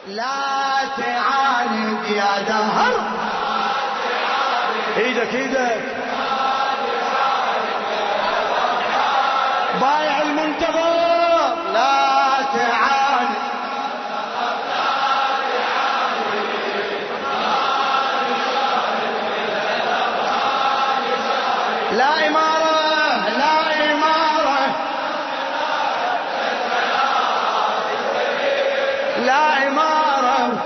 لا تعاند يا دهر. ايدك ايدك بايع المنتظر. لا تعاند لا إمارة لا إمارة لا إمارة.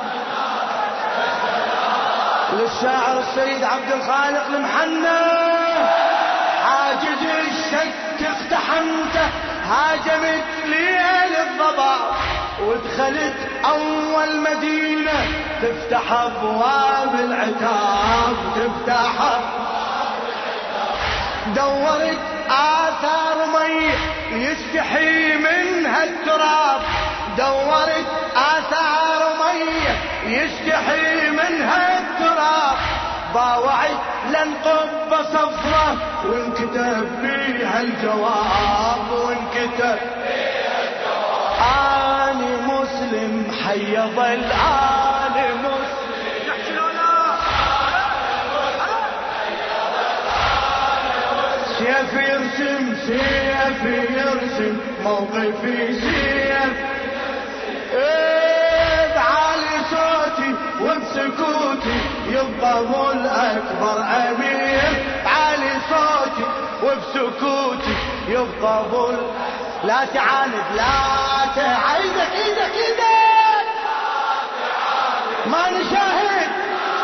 للشاعر السيد عبد الخالق المحنى. حاجز الشك اقتحمته هاجمت ليل الضباب ودخلت أول مدينة تفتح أبواب العتاب تفتح. دورت آثار مي يستحي منها التراب. دورت آثار مي يستحي منها التراب. باوعت لن قبة صفرة وانكتب فيها الجواب وانكتب فيها الجواب. آني مسلم حي ظل آني مسلم. سيف يرسم سيف يرسم موقفي سيف. بعالي صوتي وبسكوتي يبقى الأكبر أمير. بعالي صوتي وبسكوتي يبقى لا تعاند لا تعاند. ايدك ايدك ايدك ما نشاهد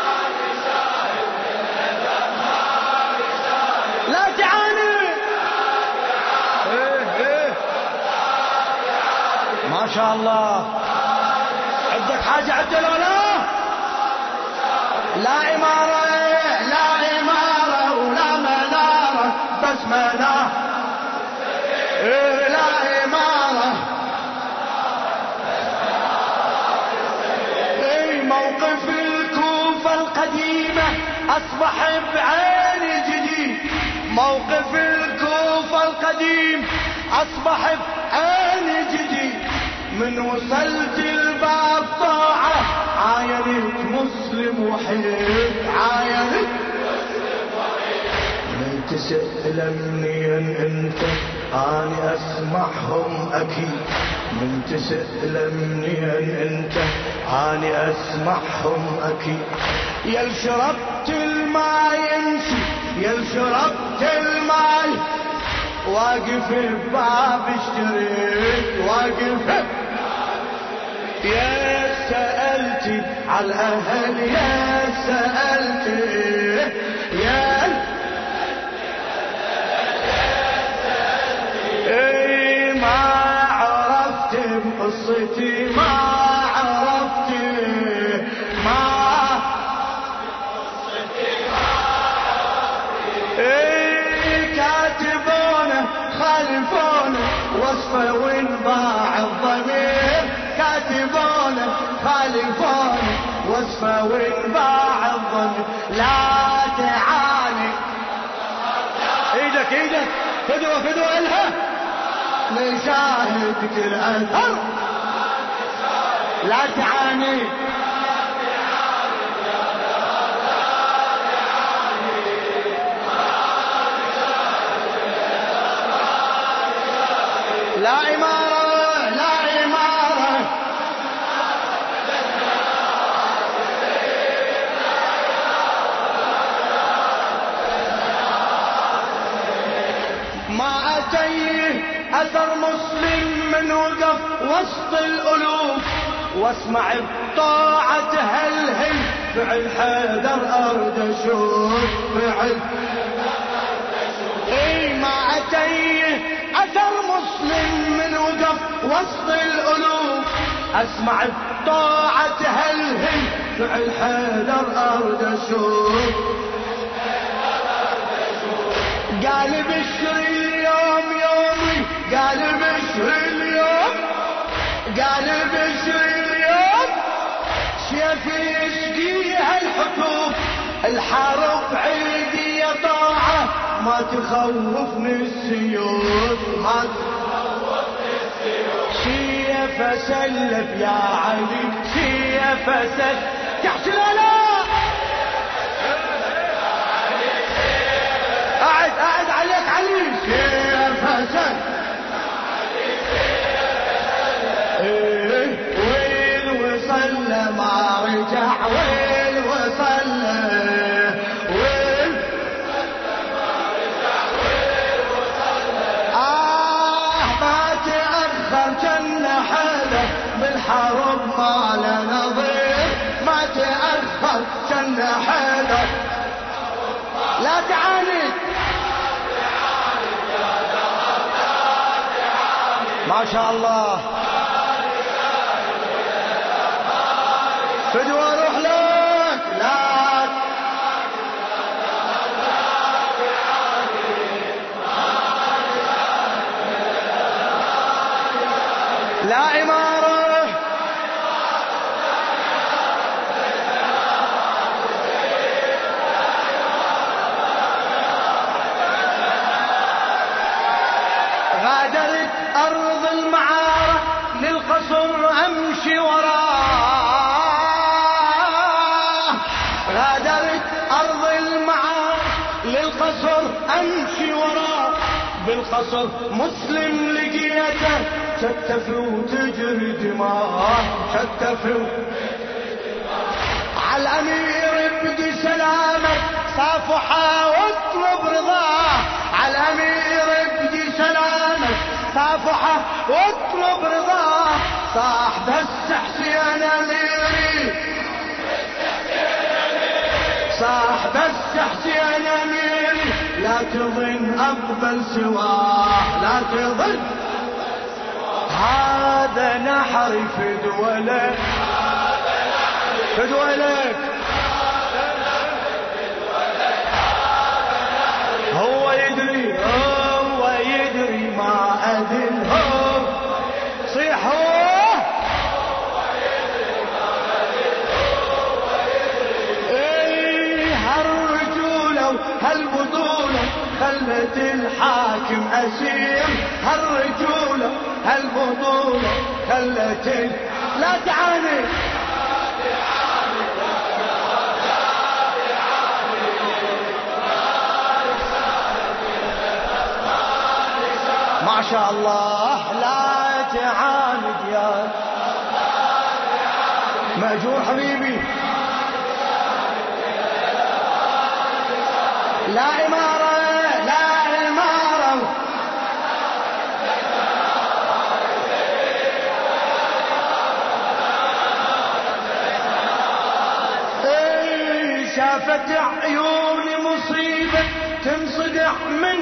لا تعاند. ما شاء الله. عندك حاجة عدل ولا لا إمارة لا إمارة ولا منارة بس منارة. لا إمارة موقف الكوفة القديمة أصبح بعين جديد. موقف الكوفة القديم أصبح بعين جديد. من وصلت الباب طاعة عاينت مسلم وحيد. عاينت مسلم وحيد. من تسأل منين انت اني اسمعهم اكيد. من تسأل منين انت اني اسمعهم اكيد. يل شربت الماء يمشي يل شربت الماء واقف بباب اشتريت واقف. يا سألتي على الأهل يا سألتي يا ما عرفت بقصتي ما عرفت ما كاتبونه خالفونه وصفه وانباع الضمير. كاتبونه خالفونه وصفه وانباع الضمير. لا تعاني ايدك ايدك فدوة فدوة الها نشاهد كل اثر. لا تعاني لا إمارة لا إمارة ما أتيه أثر مسلم من وقف وسط الألوف واسمع بطاعة هلهل فعل حيدر أرد أشوف فعل. ما أتيه أثر مسلم من وقف وسط الألوف أسمع بطاعة هلهل فعل حيدر أرد أشوف. قال بشر اليوم يومي قال بشر اليوم قال بشر اليوم سيفي يشقيها الحكوم. الحرب عيدي يا طاعة ما تخوفني السيوف ما تخوفني السيوف. سيف سلف يا علي سيف سلف تحت لا قاعد عليك علي سيف سلف ويل وصل ما رجع ويل وصل بالحرب ما له نظير ما تأخر جن حيدر لا تعاند ما شاء الله فدوى روح لك لا إمارة غادرت أرض المعارة للقصر أمشي وراه غادرت أرض المعارة للقصر أمشي وراه بالقصر مسلم لقيته شتف وتجري دماء شتف على الأمير ابدي سلامك صافحة واطلب رضاه على الأمير ابدي سلامك صافحة واطلب رضاه صاح بس حسين أميري صاح بس حسين أميري لا تظن أقبل سواه لا تظن هذا نحري فدولك فدولك هو يدري ما أذن هو صيح هالرجولة وهالبطولة خلت الحاكم أسير هالرجولة هالبطولة خلت لا تعاني ما شاء الله لا تعاند يا مأجور حبيبي لا إمارة لا إمارة شافت عيوني مصيبة تنصدع من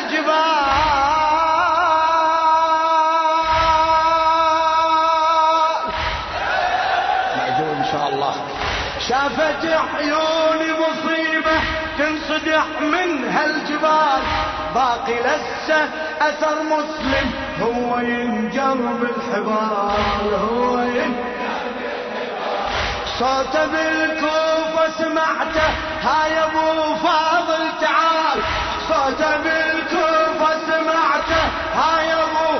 هالجبال مأجور إن شاء الله شافت عيوني مصيبة تنصدع من هالجبال باقي لسه أثر مسلم هو ينجر بالحبال هو صوته بالكوفة سمعته هاي ابو فاضل تعال صوته بالكوفة سمعته هاي ابو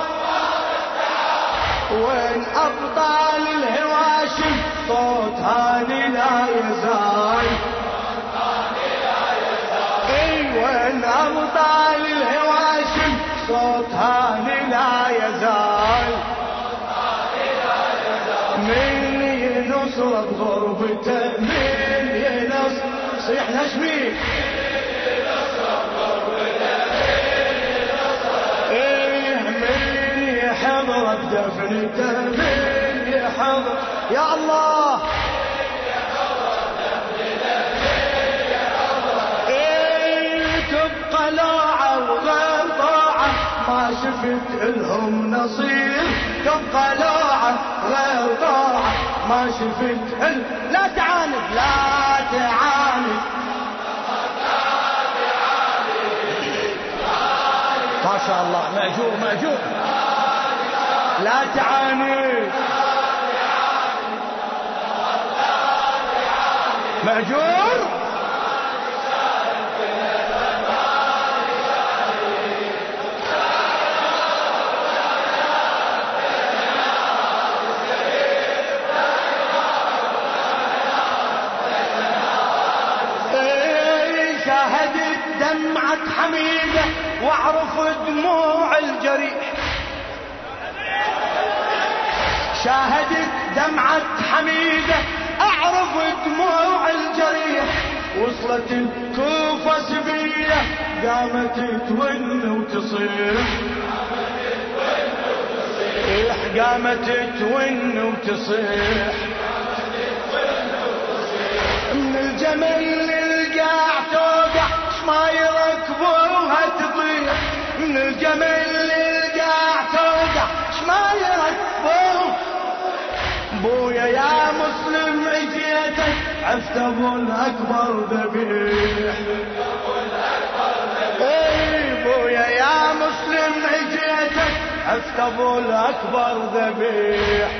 وين أبطال الهواشم صوت هاني لا يزال وين أبطال الهواشم صوت هاني لا يزال من ينصر بغربته من ينصر صيح نشمي من يحضر بدفنته من يحضر يا الله تبقى لاعة وغير طاعة ما شفت لهم نصير تبقى لاعة غير طاعة ما شفت لا تعاند لا تعاند ما شاء الله مأجور مأجور لا تعاند مأجور دمعة حميدة واعرف دموع الجريح. شاهدت دمعة حميدة اعرف دموع الجريح. وصلت الكوفة سبية قامت تون وتصيح. قامت تون وتصيح. من الجمل للقاع توقع ما يركبوها تطيح. من الجمل للقاع توقع ما يركبوها. بويا يا مسلم اجيتك عفت ابو الاكبر ذبيح. اي بويا يا مسلم اجيتك عفت ابو الاكبر ذبيح.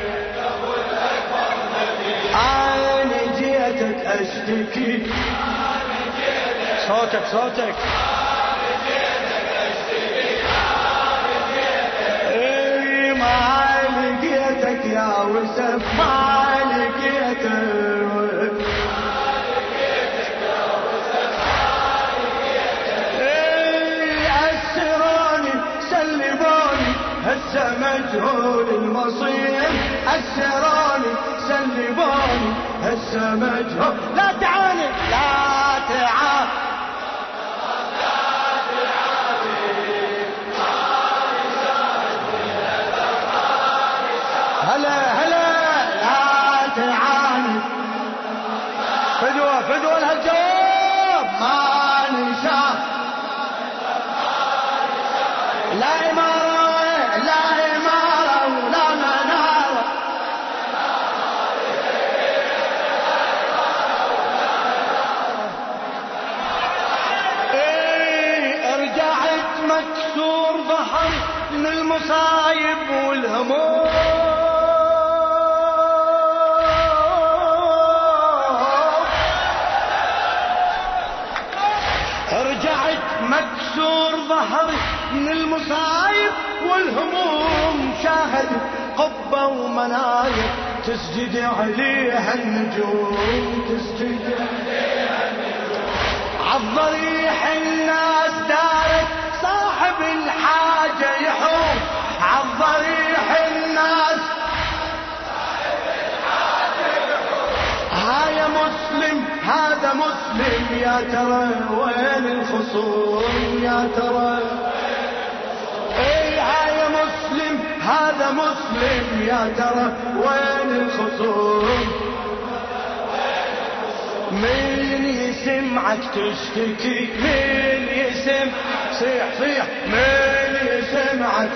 انا جيتك اشتكي. صوتك صوتك. اي ما لقيتك يا وسف ما لقيتك. أسروني سلبوني هسه مجهول المصير. أسروني سلبوني هسه مجهول. لا تعاني لا تعاني. هلا هلا لا تعاني. فدوة فدوة الهجوم ما نشاف. لا إمارة لا إمارة ولا منارة. إيه رجعت مكسور ظهر من المصايب والهموم. رجعت مكسور ظهري من المصايب والهموم. شاهد قبة ومناير تسجد عليها النجوم. تسجد عليها النجوم. عالضريح الناس دارت صاحب الحاجة يحوم. عالضريح الناس صاحب الحاجة يحوم. هاي مسلم هذا مسلم يا ترى وين الخصوم. يا ترى اي هاي مسلم هذا مسلم يا ترى وين الخصوم. مين يسمعك تشتكي. مين يسمع صيح صيح. مين يسمعك.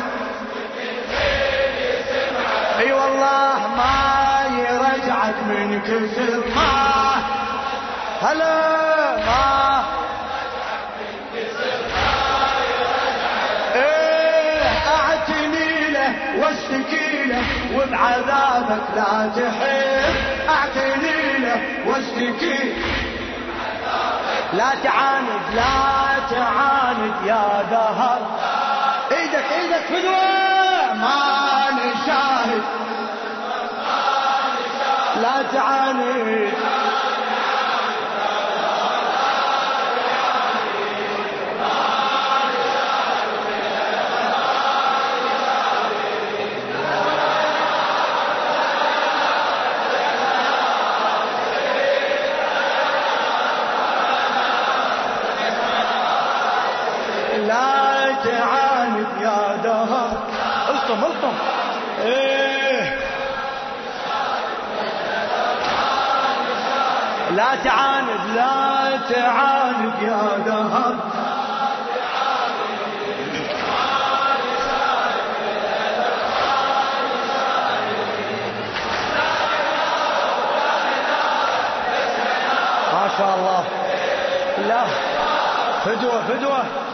اي والله ما يرجعك من كثر ما. هلا ما ايه اعتني له واشتكي له وبعذابك لا تحب. اعتني له واشتكي لا تعاند لا تعاند يا دهر. ايدك ايدك فدوة ما نشاهد. لا تعاند. لا تعاند يا دهر. الطم الطم. ايه لا تعاند لا تعاند يا دهر. ما شاء الله. لا فدوة فدوة.